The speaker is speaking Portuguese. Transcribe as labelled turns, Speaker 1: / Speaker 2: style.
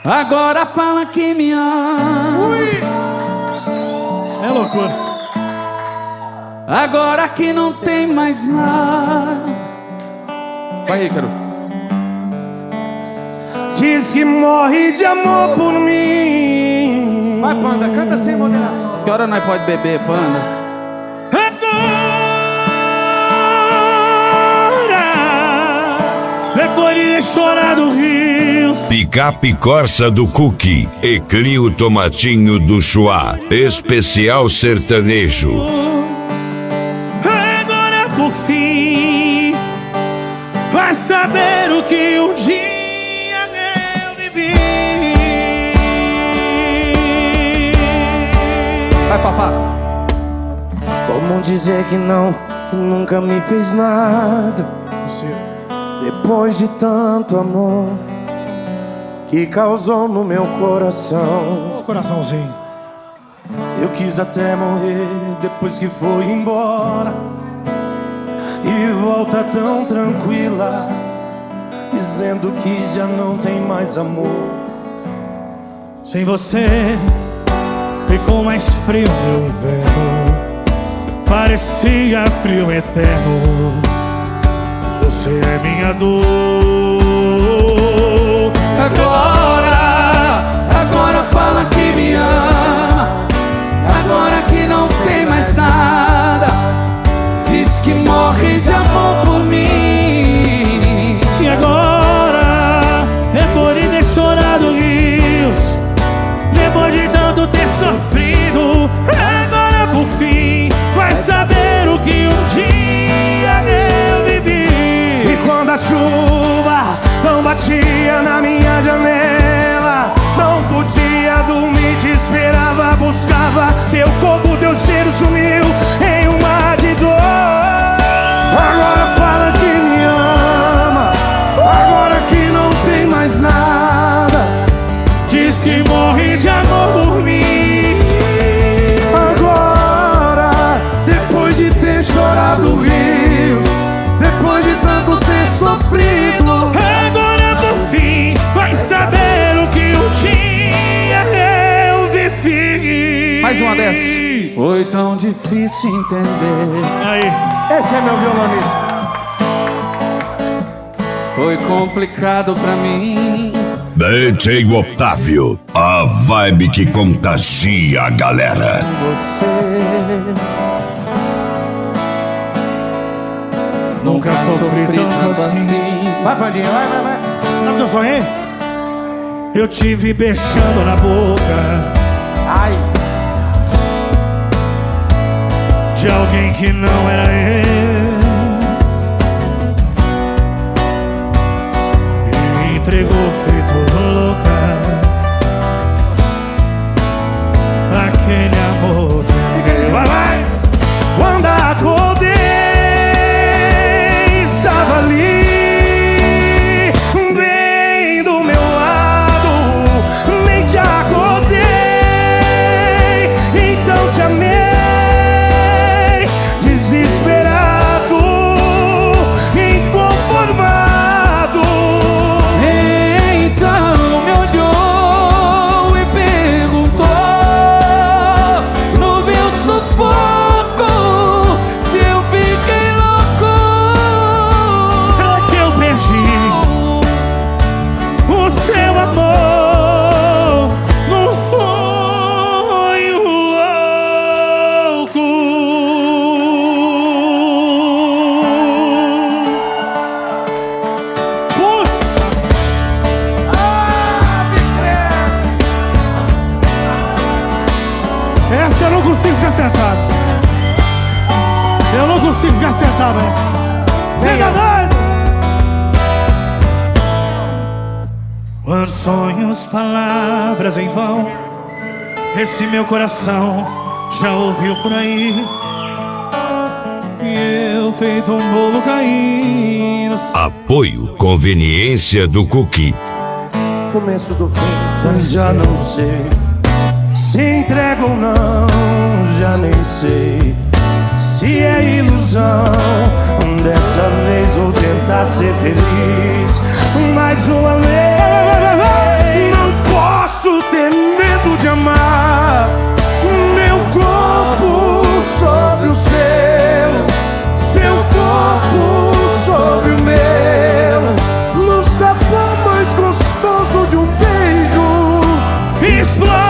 Speaker 1: Agora fala que me ama.
Speaker 2: Ui. É loucura.
Speaker 1: Agora que não tem mais nada. Vai, Ícaro.
Speaker 3: Diz que morre de amor por mim.
Speaker 2: Vai, Panda, canta sem moderação.
Speaker 1: Que hora nós pode beber, Panda?
Speaker 3: Depois de chorar do rio.
Speaker 4: Picape Corsa do Cookie e Crio Tomatinho do Chuá. Especial sertanejo.
Speaker 3: Agora por fim vai saber o que um dia eu vivi.
Speaker 1: Vai, papá.
Speaker 3: Como dizer que não, que nunca me fez nada? Depois de tanto amor que causou no meu coração.
Speaker 2: Ô, coraçãozinho.
Speaker 3: Eu quis até morrer depois que foi embora. E volta tão tranquila, dizendo que já não tem mais amor.
Speaker 2: Sem você ficou mais frio meu inverno. Parecia frio eterno. Você é minha dor.
Speaker 1: Agora fala que me ama. Agora que não tem mais nada. Diz que morre de amor por mim.
Speaker 3: E agora, depois de ter chorado rios, depois de tanto ter sofrido, agora por fim vai saber o que um dia eu vivi. E quando a chuva não batia na minha janela, não podia dormir, te esperava, buscava teu corpo, teu cheiro sumiu em um mar de dor. Agora fala que me ama, agora que não tem mais nada. Diz que morre de amor por mim. Agora, depois de ter chorado rios, depois de tanto ter sofrido, agora por fim vai saber o que um dia eu vivi.
Speaker 1: Mais uma dessas. Foi tão difícil entender.
Speaker 3: Aí, esse é meu violonista.
Speaker 1: Foi complicado pra mim.
Speaker 4: DJ Otávio, a vibe que contagia a galera.
Speaker 3: Você nunca sofri tanto assim. Vai, Pandinha, vai. Sabe o que eu sonhei? Eu tive beijando na boca. Ai. De alguém que não era eu. E entregou feito louca aquele amor. Vai. Quando acordei, estava ali, bem do meu lado. Nem te acordei, então te amei. Desesperado, inconformado.
Speaker 1: Então me olhou e perguntou no meu sufoco se eu fiquei louco.
Speaker 3: É que eu perdi o seu amor num sonho louco. Putz! Essa eu não consigo ficar sentado. Eu não consigo ficar sentado nessa. Você tá doido? Quando sonhos, palavras em vão, esse meu coração já ouviu por aí. E eu feito um bolo caindo.
Speaker 4: Apoio Conveniência do Cookie.
Speaker 3: Começo do fim, já não sei. Se entrega ou não, já nem sei. Se é ilusão, dessa vez vou tentar ser feliz. Mais uma vez, não pode. explode.